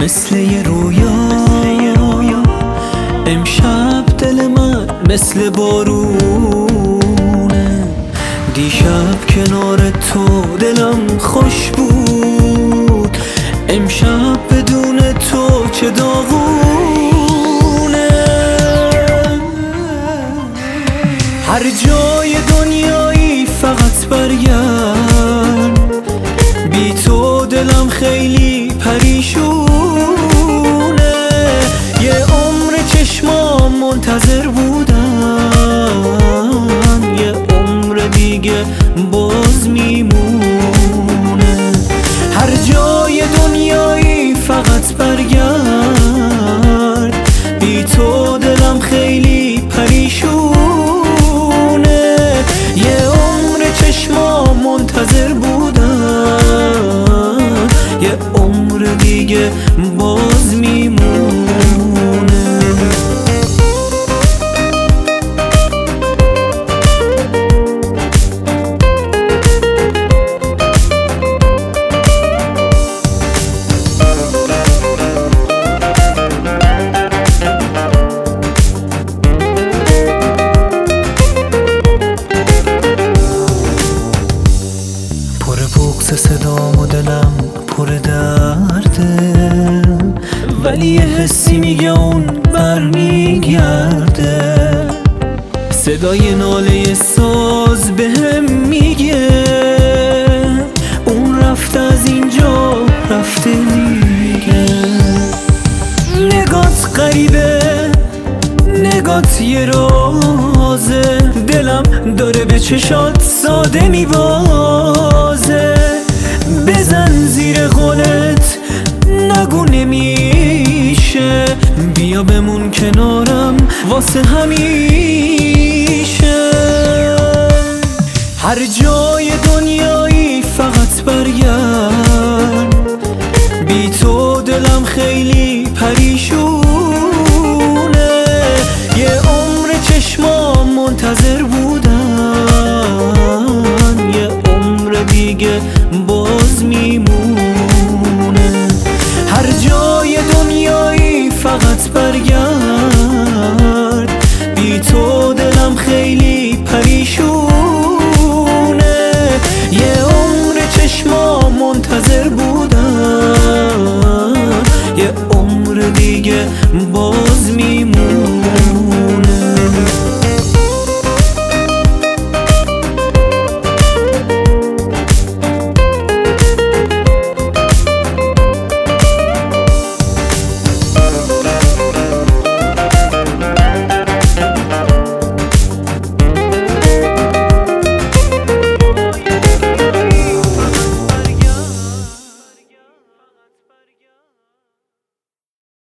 مثل یه رویا امشب دل من مثل بارونه. دیشب کنار تو دلم خوش بود، امشب بدون تو چه داغونه. هر جای دنیایی فقط برگرد، بی تو دلم خیلی پریشونه. یه عمر چشمام منتظر بودن، یه عمر دیگه باز میمونه. هر جای دنیایی فقط برگرد، بی تو دلم خیلی پریشونه. یه عمر چشمام منتظر بودن، یه عمر دیگه باز میمونه. صدام و دلم پر درده، ولی یه حسی میگه اون برمیگرده. صدای ناله ساز بهم میگه اون رفته از اینجا رفته دیگه. نگات غریبه، نگات یه رازه، دلم داره به چشات ساده میبازه. بزن زیر قولت، نگو نمیشه، بیا بمون کنارم واسه همیشه. هر جای دنیایی فقط برگرد، بی تو دلم خیلی پریشونه. یه عمر چشمام منتظر بودن، یه عمر دیگه باز میمونه. هر جای دنیایی فقط برگرد، بی تو دلم خیلی پریشونه. یه عمر چشمام منتظر بودن، یه عمر دیگه باز میمونه.